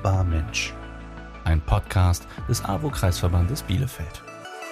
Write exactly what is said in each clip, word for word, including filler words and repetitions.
Hörbar Mensch, ein Podcast des A W O-Kreisverbandes Bielefeld.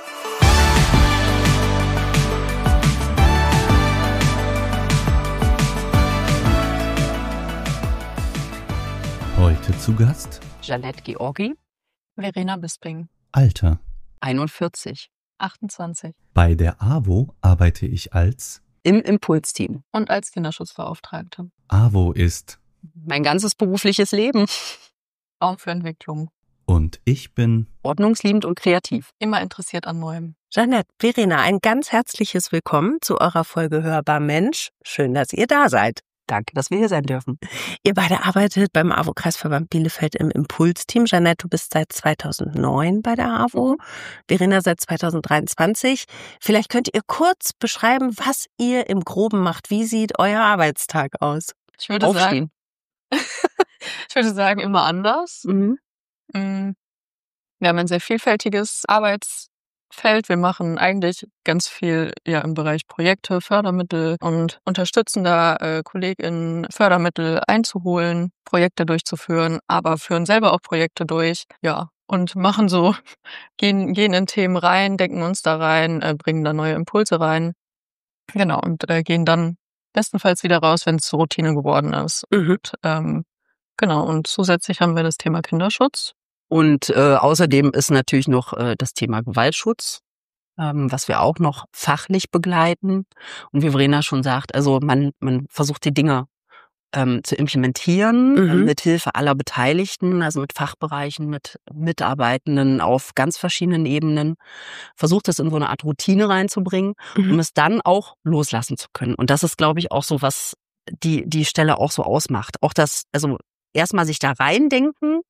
Heute zu Gast Jeanette Georgi, Verena Bisping, Alter einundvierzig. achtundzwanzig. Bei der A W O arbeite ich als Im Impulsteam. Und als Kinderschutzbeauftragte. A W O ist Mein ganzes berufliches Leben. Raum für Entwicklung. und ich bin Ordnungsliebend und kreativ. Immer interessiert an Neuem. Jeanette, Verena, ein ganz herzliches Willkommen zu eurer Folge Hörbar Mensch. Schön, dass ihr da seid. Danke, dass wir hier sein dürfen. Ihr beide arbeitet beim A W O-Kreisverband Bielefeld im Impulsteam. Jeanette, du bist seit zweitausendneun bei der A W O, Verena seit zweitausenddreiundzwanzig. Vielleicht könnt ihr kurz beschreiben, was ihr im Groben macht. Wie sieht euer Arbeitstag aus? Ich würde sagen, Aufstehen. ich würde sagen, immer anders. Mhm. Mm. Wir haben ein sehr vielfältiges Arbeitsfeld. Wir machen eigentlich ganz viel ja im Bereich Projekte, Fördermittel und unterstützen da äh, KollegInnen, Fördermittel einzuholen, Projekte durchzuführen, aber führen selber auch Projekte durch, ja, und machen so, gehen, gehen in Themen rein, denken uns da rein, äh, bringen da neue Impulse rein. Genau, und äh, gehen dann bestenfalls wieder raus, wenn es zur Routine geworden ist. Mhm. Und, ähm, genau, und zusätzlich haben wir das Thema Kinderschutz. Und äh, außerdem ist natürlich noch äh, das Thema Gewaltschutz, ähm, was wir auch noch fachlich begleiten. Und wie Verena schon sagt, also man, man versucht die Dinge ähm, zu implementieren, Mhm. äh, mit Hilfe aller Beteiligten, also mit Fachbereichen, mit Mitarbeitenden auf ganz verschiedenen Ebenen, versucht es in so eine Art Routine reinzubringen, Mhm. um es dann auch loslassen zu können. Und das ist, glaube ich, auch so, was die die Stelle auch so ausmacht. Auch das, also erstmal sich da reindenken,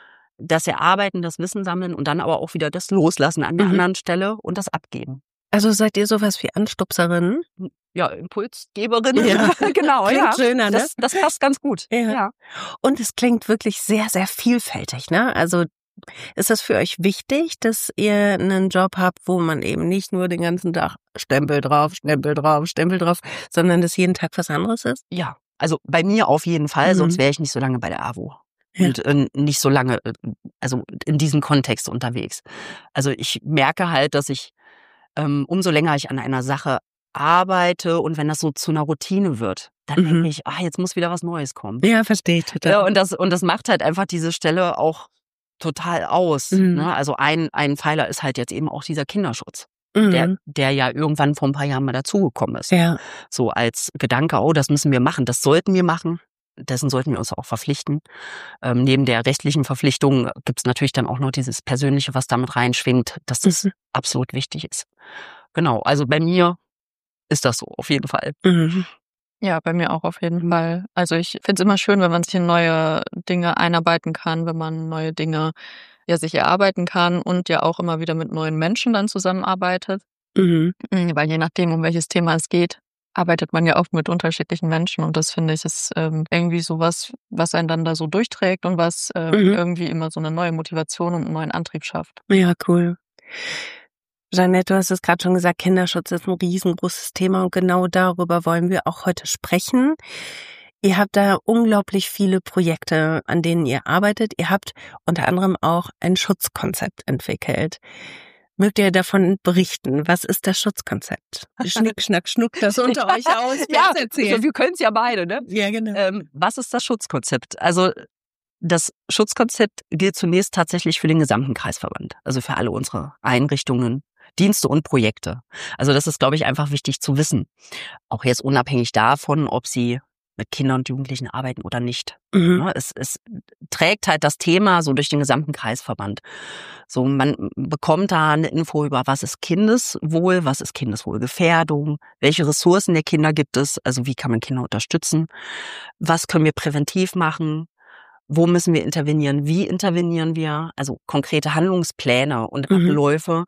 das Erarbeiten, das Wissen sammeln und dann aber auch wieder das Loslassen an der Mhm. anderen Stelle und das Abgeben. Also seid ihr sowas wie Anstupserinnen? Ja, Impulsgeberin. Ja. Genau, Klingt ja. schöner, ne? Das, das passt ganz gut. Ja. Ja. Und es klingt wirklich sehr, sehr vielfältig, ne? Also ist das für euch wichtig, dass ihr einen Job habt, wo man eben nicht nur den ganzen Tag Stempel drauf, Stempel drauf, Stempel drauf, sondern dass jeden Tag was anderes ist? Ja, also bei mir auf jeden Fall, Mhm. sonst wäre ich nicht so lange bei der A W O. Ja. Und äh, nicht so lange, äh, also in diesem Kontext unterwegs. Also ich merke halt, dass ich, ähm, umso länger ich an einer Sache arbeite und wenn das so zu einer Routine wird, dann Mhm. denke ich, ah, jetzt muss wieder was Neues kommen. Ja, verstehe ich total. Ja, und das, und das macht halt einfach diese Stelle auch total aus. Mhm. Ne? Also ein, ein Pfeiler ist halt jetzt eben auch dieser Kinderschutz, Mhm. der, der ja irgendwann vor ein paar Jahren mal dazugekommen ist. Ja. So als Gedanke, oh, das müssen wir machen, das sollten wir machen. Dessen sollten wir uns auch verpflichten. Ähm, neben der rechtlichen Verpflichtung gibt es natürlich dann auch noch dieses Persönliche, was damit reinschwingt, dass das Mhm. absolut wichtig ist. Genau, also bei mir ist das so, auf jeden Fall. Mhm. Ja, bei mir auch auf jeden Fall. Also ich finde es immer schön, wenn man sich in neue Dinge einarbeiten kann, wenn man neue Dinge ja sich erarbeiten kann und ja auch immer wieder mit neuen Menschen dann zusammenarbeitet. Mhm. Mhm, Weil je nachdem, um welches Thema es geht, arbeitet man ja oft mit unterschiedlichen Menschen und das finde ich ist ähm, irgendwie sowas, was einen dann da so durchträgt und was ähm, Mhm. irgendwie immer so eine neue Motivation und einen neuen Antrieb schafft. Ja, cool. Jeanette, du hast es gerade schon gesagt, Kinderschutz ist ein riesengroßes Thema und genau darüber wollen wir auch heute sprechen. Ihr habt da unglaublich viele Projekte, an denen ihr arbeitet. Ihr habt unter anderem auch ein Schutzkonzept entwickelt. Mögt ihr davon berichten? Was ist das Schutzkonzept? Schnick, schnack, schnuck das unter euch aus. Ja, Wer erzählt? wir können es ja beide, ne? Ja, genau. Ähm, was ist das Schutzkonzept? Also das Schutzkonzept gilt zunächst tatsächlich für den gesamten Kreisverband, also für alle unsere Einrichtungen, Dienste und Projekte. Also das ist, glaube ich, einfach wichtig zu wissen. Auch jetzt unabhängig davon, ob sie mit Kindern und Jugendlichen arbeiten oder nicht. Mhm. Ne, Es, es trägt halt das Thema so durch den gesamten Kreisverband. So, man bekommt da eine Info über, was ist Kindeswohl, was ist Kindeswohlgefährdung, welche Ressourcen der Kinder gibt es, also wie kann man Kinder unterstützen, was können wir präventiv machen, wo müssen wir intervenieren, wie intervenieren wir, also konkrete Handlungspläne und Mhm. Abläufe,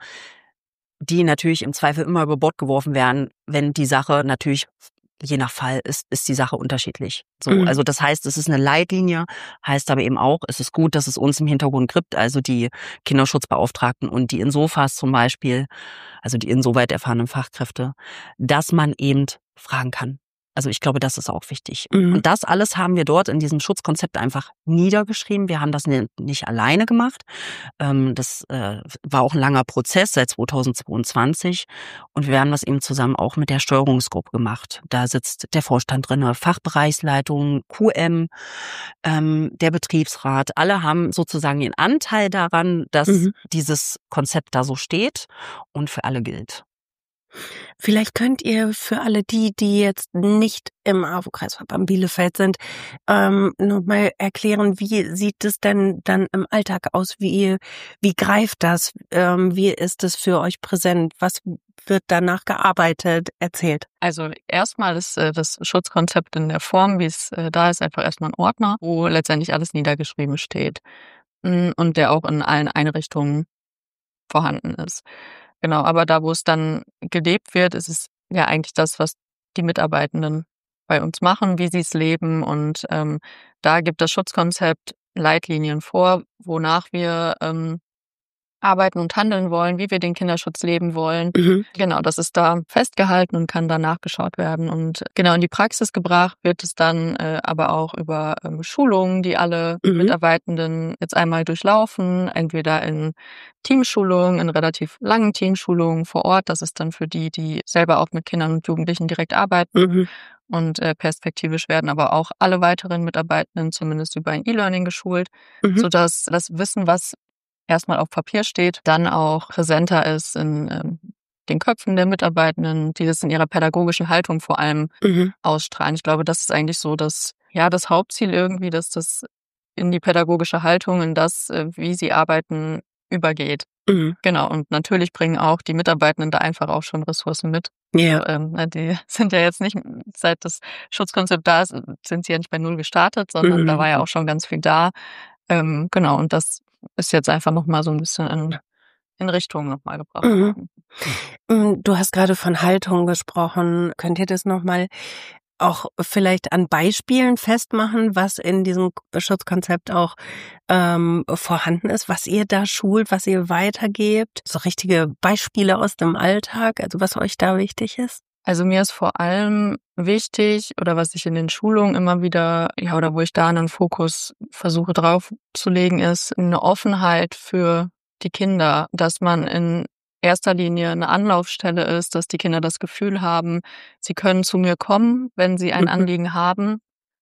die natürlich im Zweifel immer über Bord geworfen werden, wenn die Sache natürlich, je nach Fall, ist, ist die Sache unterschiedlich. So, Mhm. also das heißt, es ist eine Leitlinie, heißt aber eben auch, es ist gut, dass es uns im Hintergrund gibt, also die Kinderschutzbeauftragten und die Insofas zum Beispiel, also die insoweit erfahrenen Fachkräfte, dass man eben fragen kann. Also ich glaube, das ist auch wichtig. Mhm. Und das alles haben wir dort in diesem Schutzkonzept einfach niedergeschrieben. Wir haben das nicht alleine gemacht. Das war auch ein langer Prozess seit zweitausendzweiundzwanzig. Und wir haben das eben zusammen auch mit der Steuerungsgruppe gemacht. Da sitzt der Vorstand drin, Fachbereichsleitung, Q M, der Betriebsrat. Alle haben sozusagen den Anteil daran, dass mhm. dieses Konzept da so steht und für alle gilt. Vielleicht könnt ihr für alle die, die jetzt nicht im A W O-Kreisverband Bielefeld sind, ähm, nochmal erklären, wie sieht es denn dann im Alltag aus? Wie, wie greift das? Ähm, wie ist es für euch präsent? Was wird danach gearbeitet, erzählt? Also erstmal ist äh, das Schutzkonzept in der Form, wie es äh, da ist, einfach erstmal ein Ordner, wo letztendlich alles niedergeschrieben steht und der auch in allen Einrichtungen vorhanden ist. Genau, aber da, wo es dann gelebt wird, ist es ja eigentlich das, was die Mitarbeitenden bei uns machen, wie sie es leben. Und ähm, da gibt das Schutzkonzept Leitlinien vor, wonach wir ähm, arbeiten und handeln wollen, wie wir den Kinderschutz leben wollen. Mhm. Genau, das ist da festgehalten und kann dann nachgeschaut werden. Und genau in die Praxis gebracht wird es dann äh, aber auch über ähm, Schulungen, die alle mhm. Mitarbeitenden jetzt einmal durchlaufen, entweder in Teamschulungen, in relativ langen Teamschulungen vor Ort. Das ist dann für die, die selber auch mit Kindern und Jugendlichen direkt arbeiten. Mhm. Und äh, perspektivisch werden aber auch alle weiteren Mitarbeitenden zumindest über ein E-Learning geschult, mhm. sodass das Wissen, was erstmal auf Papier steht, dann auch präsenter ist in ähm, den Köpfen der Mitarbeitenden, die das in ihrer pädagogischen Haltung vor allem mhm. ausstrahlen. Ich glaube, das ist eigentlich so das, ja, das Hauptziel irgendwie, dass das in die pädagogische Haltung, in das, äh, wie sie arbeiten, übergeht. Mhm. Genau. Und natürlich bringen auch die Mitarbeitenden da einfach auch schon Ressourcen mit. Ja. Also, ähm, die sind ja jetzt nicht, seit das Schutzkonzept da ist, sind sie ja nicht bei Null gestartet, sondern mhm. da war ja auch schon ganz viel da. Ähm, genau. Und das ist jetzt einfach nochmal so ein bisschen in, in Richtung nochmal gebracht worden. Mhm. Du hast gerade von Haltung gesprochen. Könnt ihr das nochmal auch vielleicht an Beispielen festmachen, was in diesem Schutzkonzept auch ähm, vorhanden ist, was ihr da schult, was ihr weitergebt? So richtige Beispiele aus dem Alltag, also was euch da wichtig ist? Also mir ist vor allem wichtig, oder was ich in den Schulungen immer wieder, ja, oder wo ich da einen Fokus versuche drauf zu legen, ist eine Offenheit für die Kinder, dass man in erster Linie eine Anlaufstelle ist, dass die Kinder das Gefühl haben, sie können zu mir kommen, wenn sie ein Anliegen haben,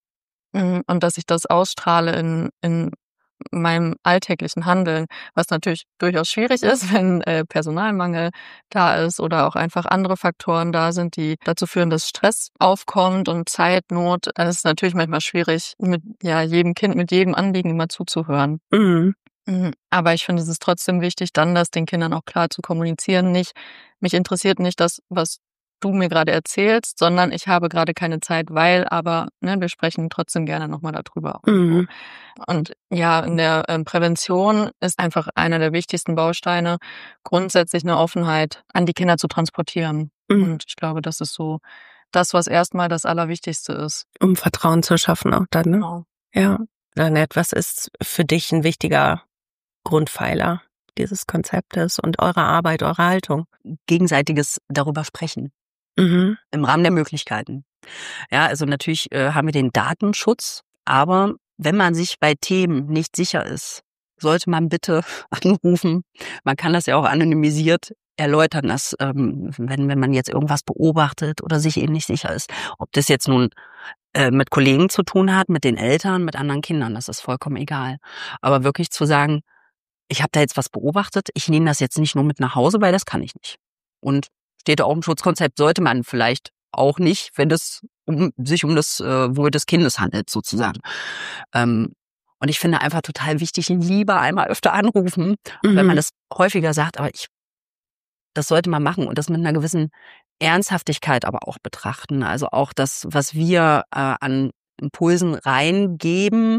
und dass ich das ausstrahle in, in meinem alltäglichen Handeln, was natürlich durchaus schwierig ist, wenn äh, Personalmangel da ist oder auch einfach andere Faktoren da sind, die dazu führen, dass Stress aufkommt und Zeitnot. Dann ist es natürlich manchmal schwierig, mit ja jedem Kind, mit jedem Anliegen immer zuzuhören. Mhm. Aber ich finde, es ist trotzdem wichtig, dann das den Kindern auch klar zu kommunizieren. Nicht, mich interessiert nicht das, was du mir gerade erzählst, sondern ich habe gerade keine Zeit, weil, aber ne, wir sprechen trotzdem gerne nochmal darüber. Mhm. Und ja, in der ähm, Prävention ist einfach einer der wichtigsten Bausteine, grundsätzlich eine Offenheit an die Kinder zu transportieren. Mhm. Und ich glaube, das ist so das, was erstmal das Allerwichtigste ist. Um Vertrauen zu schaffen auch dann, ne? Genau. Ja. Jeanette, was ist für dich ein wichtiger Grundpfeiler dieses Konzeptes und eurer Arbeit, eurer Haltung? Gegenseitiges darüber sprechen. Mhm. Im Rahmen der Möglichkeiten. Ja, also natürlich äh, haben wir den Datenschutz, aber wenn man sich bei Themen nicht sicher ist, sollte man bitte anrufen. Man kann das ja auch anonymisiert erläutern, dass ähm, wenn, wenn man jetzt irgendwas beobachtet oder sich eben nicht sicher ist, ob das jetzt nun äh, mit Kollegen zu tun hat, mit den Eltern, mit anderen Kindern, das ist vollkommen egal. Aber wirklich zu sagen, ich habe da jetzt was beobachtet, ich nehme das jetzt nicht nur mit nach Hause, weil das kann ich nicht. Und steht auch im Schutzkonzept, sollte man vielleicht auch nicht, wenn es um, sich um das äh, Wohl des Kindes handelt, sozusagen. Ähm, und ich finde einfach total wichtig, lieber einmal öfter anrufen, mhm. wenn man das häufiger sagt, aber ich, das sollte man machen und das mit einer gewissen Ernsthaftigkeit aber auch betrachten. Also auch das, was wir äh, an Impulsen reingeben,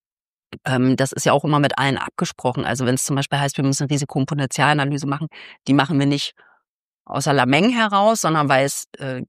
ähm, das ist ja auch immer mit allen abgesprochen. Also wenn es zum Beispiel heißt, wir müssen Risiko- und Potenzialanalyse machen, die machen wir nicht aus aller Menge heraus, sondern weil es äh,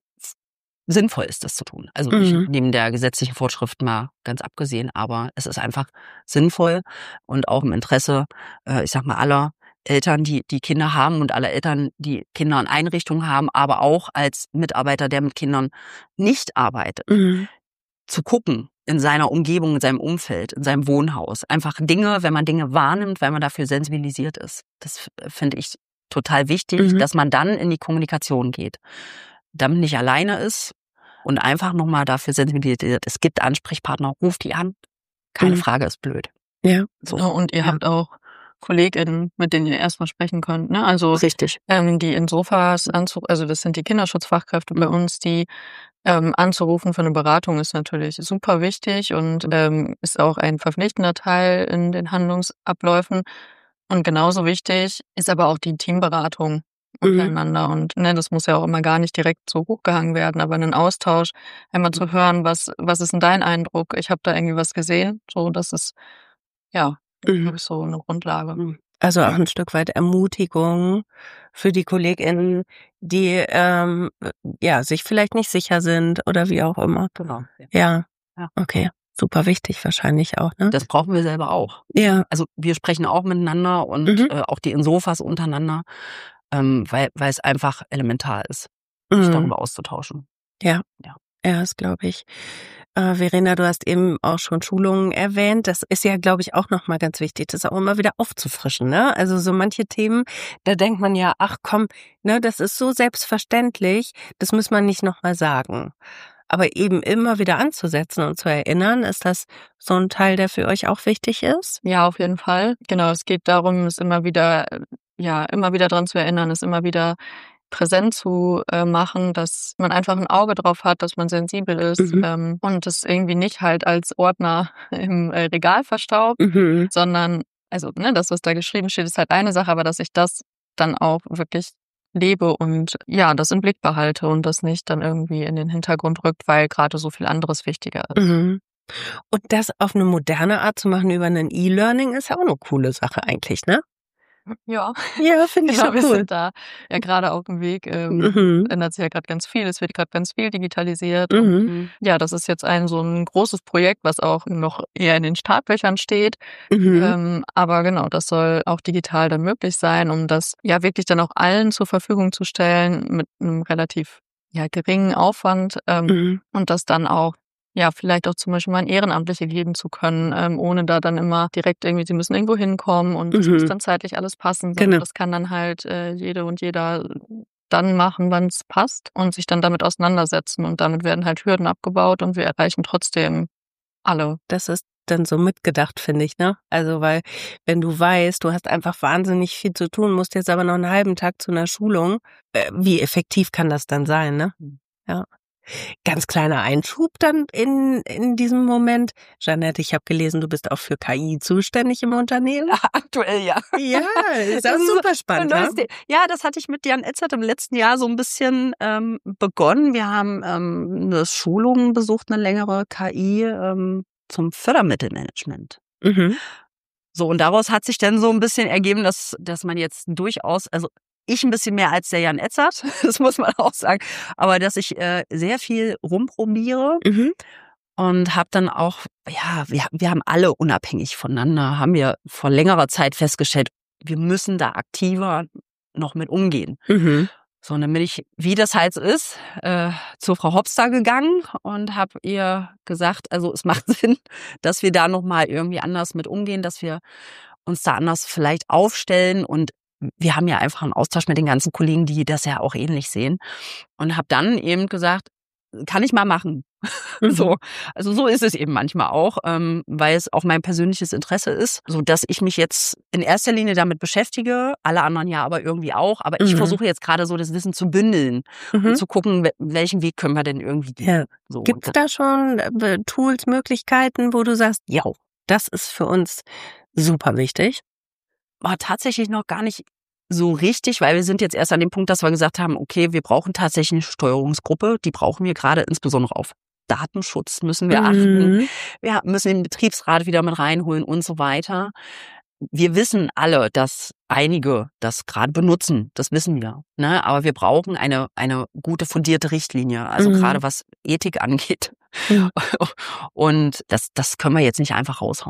sinnvoll ist, das zu tun. Also mhm. neben der gesetzlichen Vorschrift mal ganz abgesehen, aber es ist einfach sinnvoll und auch im Interesse, äh, ich sag mal, aller Eltern, die die Kinder haben und alle Eltern, die Kinder in Einrichtungen haben, aber auch als Mitarbeiter, der mit Kindern nicht arbeitet, Mhm. zu gucken in seiner Umgebung, in seinem Umfeld, in seinem Wohnhaus. Einfach Dinge, wenn man Dinge wahrnimmt, weil man dafür sensibilisiert ist. Das f- finde ich total wichtig, Mhm. dass man dann in die Kommunikation geht. Damit nicht alleine ist und einfach nochmal dafür sensibilisiert. Es gibt Ansprechpartner, ruft die an. Keine Mhm. Frage, ist blöd. Ja. So. Genau, und ihr Ja. habt auch KollegInnen, mit denen ihr erstmal sprechen könnt, ne? Also Richtig. ähm, die in Sofas anzurufen, also das sind die Kinderschutzfachkräfte bei uns, die ähm, anzurufen für eine Beratung ist natürlich super wichtig und ähm, ist auch ein verpflichtender Teil in den Handlungsabläufen. Und genauso wichtig ist aber auch die Teamberatung Mhm. untereinander. Und ne, das muss ja auch immer gar nicht direkt so hochgehangen werden, aber einen Austausch, einmal zu hören, was, was ist denn dein Eindruck? Ich habe da irgendwie was gesehen. So, das ist, ja, Mhm. glaube ich, so eine Grundlage. Also auch ein Stück weit Ermutigung für die KollegInnen, die ähm, ja sich vielleicht nicht sicher sind oder wie auch immer. Genau. Ja, Ja. okay, super wichtig wahrscheinlich auch, ne? Das brauchen wir selber auch. Ja, Also wir sprechen auch miteinander und Mhm. äh, auch die in Sofas untereinander, ähm, weil weil es einfach elementar ist, sich Mhm. darüber auszutauschen. Ja, Ja. ja, das glaube ich. Äh, Verena, du hast eben auch schon Schulungen erwähnt. Das ist ja, glaube ich, auch nochmal ganz wichtig, das auch immer wieder aufzufrischen, ne? Also so manche Themen, da denkt man ja, ach komm, ne, das ist so selbstverständlich, das muss man nicht nochmal sagen. Aber eben immer wieder anzusetzen und zu erinnern, ist das so ein Teil, der für euch auch wichtig ist? Ja, auf jeden Fall. Genau, es geht darum, es immer wieder, äh, ja, immer wieder dran zu erinnern, es immer wieder präsent zu äh, machen, dass man einfach ein Auge drauf hat, dass man sensibel ist Mhm. ähm, und das irgendwie nicht halt als Ordner im äh, Regal verstaubt, Mhm. sondern, also ne, das, was da geschrieben steht, ist halt eine Sache, aber dass ich das dann auch wirklich lebe und ja, das im Blick behalte und das nicht dann irgendwie in den Hintergrund rückt, weil gerade so viel anderes wichtiger ist. Mhm. Und das auf eine moderne Art zu machen über ein E-Learning ist ja auch eine coole Sache eigentlich, ne? Ja. Ja, finde ich Genau, schon wir cool. sind da ja gerade auf dem Weg. Ähm, Mhm. ändert sich ja gerade ganz viel. Es wird gerade ganz viel digitalisiert. Und Mhm. Mhm. ja, das ist jetzt ein so ein großes Projekt, was auch noch eher in den Startlöchern steht. Mhm. Ähm, aber genau, das soll auch digital dann möglich sein, um das ja wirklich dann auch allen zur Verfügung zu stellen mit einem relativ ja geringen Aufwand ähm, Mhm. und das dann auch ja, vielleicht auch zum Beispiel mal an Ehrenamtliche geben zu können, ähm, ohne da dann immer direkt irgendwie, sie müssen irgendwo hinkommen und es Mhm. muss dann zeitlich alles passen, sondern Genau. das kann dann halt äh, jede und jeder dann machen, wann es passt und sich dann damit auseinandersetzen und damit werden halt Hürden abgebaut und wir erreichen trotzdem alle. Das ist dann so mitgedacht, finde ich, ne? Also, weil wenn du weißt, du hast einfach wahnsinnig viel zu tun, musst jetzt aber noch einen halben Tag zu einer Schulung, äh, wie effektiv kann das dann sein, ne? Ja. Ganz kleiner Einschub dann in in diesem Moment. Jeanette, ich habe gelesen, du bist auch für K I zuständig im Unternehmen. Aktuell ja. Ja, ist auch Das ist super Ein spannend, ne? neues The- Ja, das hatte ich mit Jan Etzert im letzten Jahr so ein bisschen ähm, begonnen. Wir haben ähm, eine Schulung besucht, eine längere K I ähm, zum Fördermittelmanagement. Mhm. So, und daraus hat sich dann so ein bisschen ergeben, dass, dass man jetzt durchaus, also ich ein bisschen mehr als der Jan Etzert, das muss man auch sagen, aber dass ich äh, sehr viel rumprobiere Mhm. und habe dann auch, ja, wir, wir haben alle unabhängig voneinander, haben wir vor längerer Zeit festgestellt, wir müssen da aktiver noch mit umgehen. Mhm. So, und dann bin ich, wie das halt so ist, äh, zu Frau Hopster gegangen und habe ihr gesagt, also es macht Sinn, dass wir da nochmal irgendwie anders mit umgehen, dass wir uns da anders vielleicht aufstellen und wir haben ja einfach einen Austausch mit den ganzen Kollegen, die das ja auch ähnlich sehen und habe dann eben gesagt, kann ich mal machen. Mhm. So, also so ist es eben manchmal auch, ähm, weil es auch mein persönliches Interesse ist, so dass ich mich jetzt in erster Linie damit beschäftige, alle anderen ja aber irgendwie auch, aber ich Mhm. versuche jetzt gerade so das Wissen zu bündeln Mhm. und zu gucken, we- welchen Weg können wir denn irgendwie gehen. Ja. So, Gibt's da schon äh, Tools, Möglichkeiten, wo du sagst, ja, das ist für uns super wichtig? war tatsächlich noch gar nicht so richtig, weil wir sind jetzt erst an dem Punkt, dass wir gesagt haben, okay, wir brauchen tatsächlich eine Steuerungsgruppe, die brauchen wir gerade insbesondere auf Datenschutz müssen wir achten. Mhm. Wir müssen den Betriebsrat wieder mit reinholen und so weiter. Wir wissen alle, dass einige das gerade benutzen. Das wissen wir. Ne? Aber wir brauchen eine, eine gute fundierte Richtlinie. Also Mhm. gerade was Ethik angeht. Ja. Und das, das können wir jetzt nicht einfach raushauen.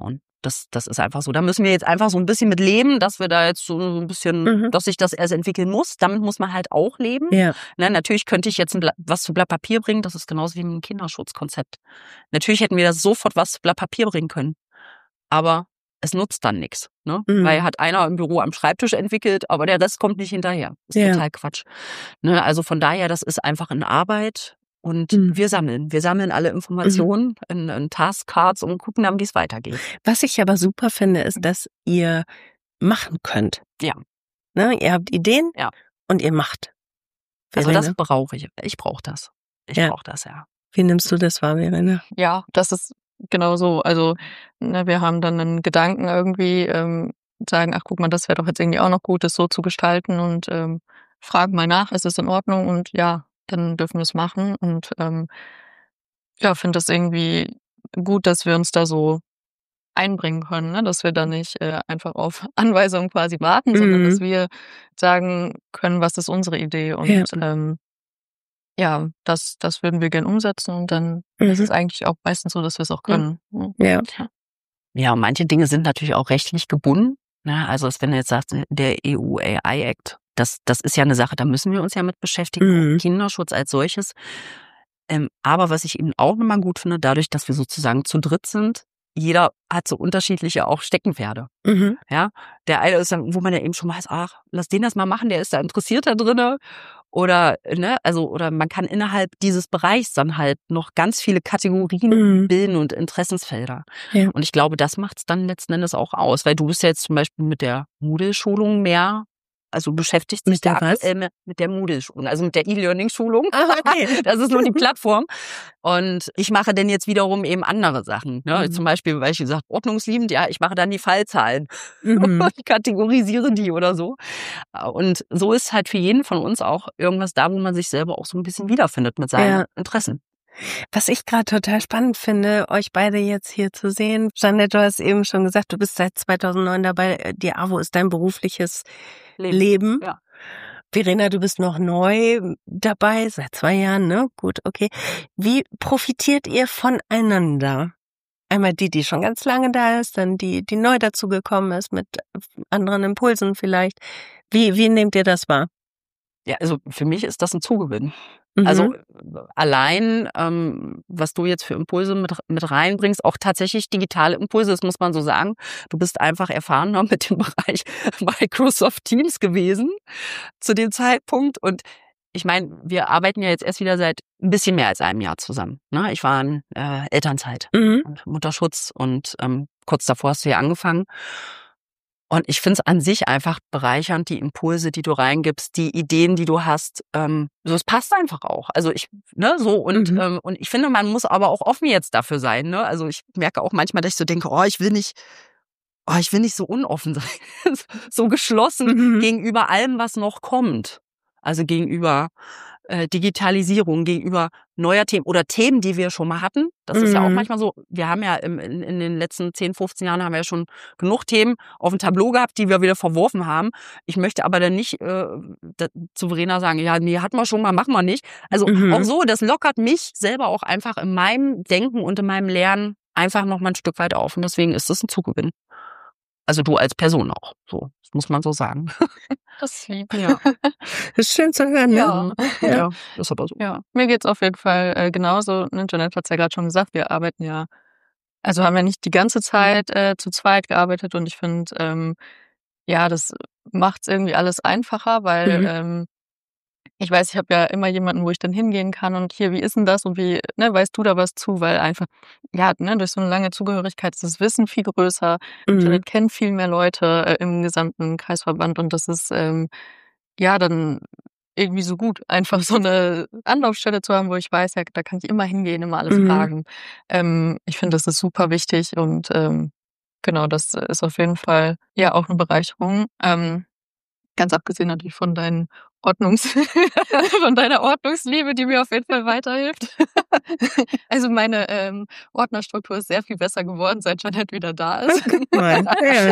Das, das ist einfach so. Da müssen wir jetzt einfach so ein bisschen mit leben, dass wir da jetzt so ein bisschen, mhm. dass sich das erst entwickeln muss. Damit muss man halt auch leben. Ja. Ne, natürlich könnte ich jetzt ein Blatt, was zu Blatt Papier bringen. Das ist genauso wie mit dem Kinderschutzkonzept. Natürlich hätten wir da sofort was zu Blatt Papier bringen können. Aber es nutzt dann nichts. Ne? Mhm. Weil hat einer im Büro am Schreibtisch entwickelt, aber der Rest kommt nicht hinterher. Das ist ja. total Quatsch. Ne, also von daher, das ist einfach in Arbeit. Und mhm. wir sammeln. Wir sammeln alle Informationen mhm. in, in Taskcards und gucken dann, wie es weitergeht. Was ich aber super finde, ist, dass ihr machen könnt. Ja. Ne? Ihr habt Ideen ja. und ihr macht. Verena? Also das brauche ich. Ich brauche das. Ich ja. brauche das, ja. Wie nimmst du das wahr, Verena? Ja, das ist genau so. Also ne, wir haben dann einen Gedanken irgendwie, ähm, sagen, ach guck mal, das wäre doch jetzt irgendwie auch noch gut, das so zu gestalten und ähm, fragen mal nach, ist es in Ordnung? Und ja, dann dürfen wir es machen und ähm, ja, finde das irgendwie gut, dass wir uns da so einbringen können, ne? Dass wir da nicht äh, einfach auf Anweisungen quasi warten, mhm. sondern dass wir sagen können, was ist unsere Idee und ja, ähm, ja das, das würden wir gern umsetzen und dann mhm. ist es eigentlich auch meistens so, dass wir es auch können. Mhm. Ja. Ja, und manche Dinge sind natürlich auch rechtlich gebunden. Ne? Also wenn du jetzt sagst, der E U A I Act, Das, das ist ja eine Sache, da müssen wir uns ja mit beschäftigen, mhm. Kinderschutz als solches. Ähm, aber was ich eben auch nochmal gut finde, dadurch, dass wir sozusagen zu dritt sind, jeder hat so unterschiedliche auch Steckenpferde. Mhm. Ja, der eine ist dann, wo man ja eben schon weiß, ach, lass den das mal machen, der ist da interessiert da drinne. Oder, ne, also, oder man kann innerhalb dieses Bereichs dann halt noch ganz viele Kategorien mhm. bilden und Interessensfelder. Ja. Und ich glaube, das macht es dann letzten Endes auch aus, weil du bist ja jetzt zum Beispiel mit der Moodle-Schulung mehr, also beschäftigt sich mit der, da, was? Äh, mit der Moodle-Schulung, also mit der E-Learning-Schulung. Ah, okay. Das ist nur die Plattform. Und ich mache dann jetzt wiederum eben andere Sachen. Ne? Mhm. Zum Beispiel, weil ich gesagt, ordnungsliebend, ja, ich mache dann die Fallzahlen. Mhm. Ich kategorisiere die oder so. Und so ist halt für jeden von uns auch irgendwas da, wo man sich selber auch so ein bisschen wiederfindet mit seinen ja. Interessen. Was ich gerade total spannend finde, euch beide jetzt hier zu sehen. Jeanette, du hast eben schon gesagt, du bist seit zweitausendneun dabei. Die AWO ist dein berufliches Leben. Leben. Ja. Verena, du bist noch neu dabei, seit zwei Jahren, ne? Gut, okay. Wie profitiert ihr voneinander? Einmal die, die schon ganz lange da ist, dann die, die neu dazugekommen ist mit anderen Impulsen vielleicht. Wie, wie nehmt ihr das wahr? Ja, also für mich ist das ein Zugewinn. Mhm. Also allein, ähm, was du jetzt für Impulse mit, mit reinbringst, auch tatsächlich digitale Impulse, das muss man so sagen. Du bist einfach erfahrener mit dem Bereich Microsoft Teams gewesen zu dem Zeitpunkt. Und ich meine, wir arbeiten ja jetzt erst wieder seit ein bisschen mehr als einem Jahr zusammen. Ne? Ich war in äh, Elternzeit mhm. und Mutterschutz und ähm, kurz davor hast du ja angefangen. Und ich finde es an sich einfach bereichernd, die Impulse, die du reingibst, die Ideen, die du hast. Ähm, so, es passt einfach auch. Also ich, ne, so und mhm. ähm, und ich finde, man muss aber auch offen jetzt dafür sein. Ne? Also ich merke auch manchmal, dass ich so denke, oh, ich will nicht, oh, ich will nicht so unoffen sein, so geschlossen mhm. gegenüber allem, was noch kommt. Also gegenüber äh, Digitalisierung, gegenüber neuer Themen oder Themen, die wir schon mal hatten. Das mhm. ist ja auch manchmal so, wir haben ja im, in, in den letzten zehn, fünfzehn Jahren haben wir ja schon genug Themen auf dem Tableau gehabt, die wir wieder verworfen haben. Ich möchte aber dann nicht äh, da, zu Verena sagen, ja, nee, hatten wir schon mal, machen wir nicht. Also mhm. auch so, das lockert mich selber auch einfach in meinem Denken und in meinem Lernen einfach noch mal ein Stück weit auf. Und deswegen ist das ein Zugewinn. Also du als Person auch, so, das muss man so sagen. Das ist lieb, ja. Das ist schön zu hören, ne? Ja, ja. ja ist aber so. Ja, mir geht's auf jeden Fall äh, genauso. Ne? Jeanette hat's ja gerade schon gesagt, wir arbeiten ja, also haben ja nicht die ganze Zeit äh, zu zweit gearbeitet und ich finde, ähm, ja, das macht's irgendwie alles einfacher, weil mhm. ähm, ich weiß, ich habe ja immer jemanden, wo ich dann hingehen kann und hier, wie ist denn das und wie, ne, weißt du da was zu? Weil einfach, ja, ne, durch so eine lange Zugehörigkeit ist das Wissen viel größer. Mhm. Jeanette kennt viel mehr Leute äh, im gesamten Kreisverband und das ist, ähm, ja, dann irgendwie so gut, einfach so eine Anlaufstelle zu haben, wo ich weiß, ja, da kann ich immer hingehen, immer alles mhm. fragen. Ähm, ich finde, das ist super wichtig und ähm, genau, das ist auf jeden Fall ja auch eine Bereicherung. Ähm, Ganz abgesehen natürlich von deinen Ordnungs, von deiner Ordnungsliebe, die mir auf jeden Fall weiterhilft. Also meine ähm, Ordnerstruktur ist sehr viel besser geworden, seit Jeanette wieder da ist. Nein. Ja.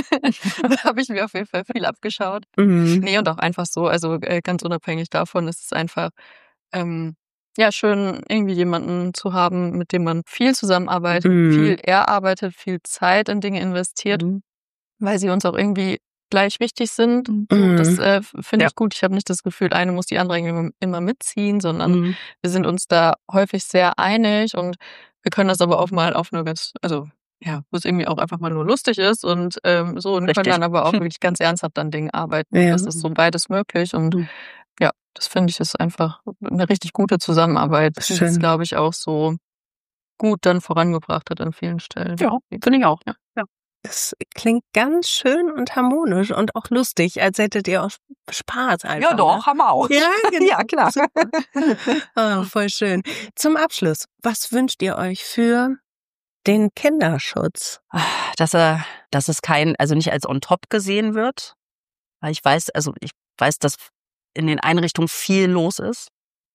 Da habe ich mir auf jeden Fall viel abgeschaut. Mhm. Nee, und auch einfach so, also äh, ganz unabhängig davon ist es einfach, ähm, ja, schön, irgendwie jemanden zu haben, mit dem man viel zusammenarbeitet, Mhm. viel erarbeitet, viel Zeit in Dinge investiert, Mhm. weil sie uns auch irgendwie gleich wichtig sind. Mhm. So, das Mhm. äh, finde Ja. ich gut. Ich habe nicht das Gefühl, eine muss die andere immer, immer mitziehen, sondern Mhm. wir sind uns da häufig sehr einig und wir können das aber auch mal auf eine ganz, also ja, wo es irgendwie auch einfach mal nur lustig ist und ähm, so und können Richtig. dann aber auch wirklich ganz ernsthaft an Dingen arbeiten. Ja. Das ist so beides möglich und Mhm. ja, das finde ich ist einfach eine richtig gute Zusammenarbeit, die Schön. es, glaube ich, auch so gut dann vorangebracht hat an vielen Stellen. Ja, finde ich auch. Ja. Ja. Das klingt ganz schön und harmonisch und auch lustig, als hättet ihr auch Spaß einfach. Ja, doch, haben wir auch. Ne? Ja, genau. Ja, klar. Super. Oh, voll schön. Zum Abschluss, was wünscht ihr euch für den Kinderschutz? Dass er, dass es kein, also nicht als on top gesehen wird, weil ich weiß, also ich weiß, dass in den Einrichtungen viel los ist,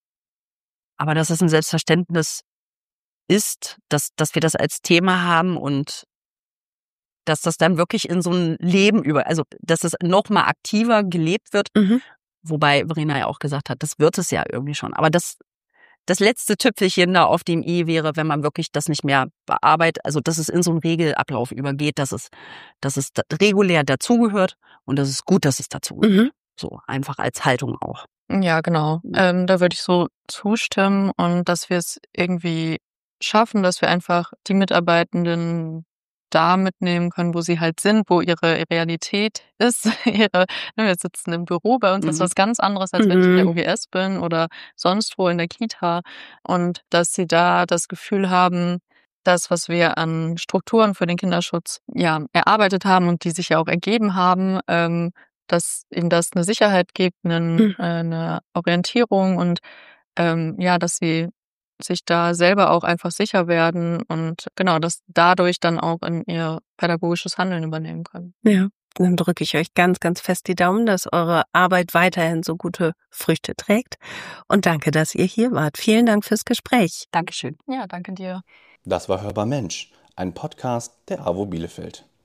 aber dass es ein Selbstverständnis ist, dass, dass wir das als Thema haben und dass das dann wirklich in so ein Leben über, also dass es noch mal aktiver gelebt wird, Mhm. wobei Verena ja auch gesagt hat, das wird es ja irgendwie schon, aber das das letzte Tüpfelchen da auf dem i wäre, wenn man wirklich das nicht mehr bearbeitet, also dass es in so einen Regelablauf übergeht, dass es, dass es da regulär dazugehört und das ist gut, dass es dazugehört. Mhm. So einfach als Haltung auch. Ja, genau. Ähm, da würde ich so zustimmen und dass wir es irgendwie schaffen, dass wir einfach die Mitarbeitenden da mitnehmen können, wo sie halt sind, wo ihre Realität ist. ihre, ne, wir sitzen im Büro, bei uns ist Mhm. was ganz anderes, als wenn ich in der Mhm. O G S bin oder sonst wo in der Kita. Und dass sie da das Gefühl haben, das, was wir an Strukturen für den Kinderschutz ja erarbeitet haben und die sich ja auch ergeben haben, ähm, dass ihnen das eine Sicherheit gibt, einen, Mhm. äh, eine Orientierung und ähm, ja, dass sie sich da selber auch einfach sicher werden und genau, dass dadurch dann auch in ihr pädagogisches Handeln übernehmen können. Ja, dann drücke ich euch ganz, ganz fest die Daumen, dass eure Arbeit weiterhin so gute Früchte trägt. Und danke, dass ihr hier wart. Vielen Dank fürs Gespräch. Dankeschön. Ja, danke dir. Das war Hörbar Mensch, ein Podcast der AWO Bielefeld.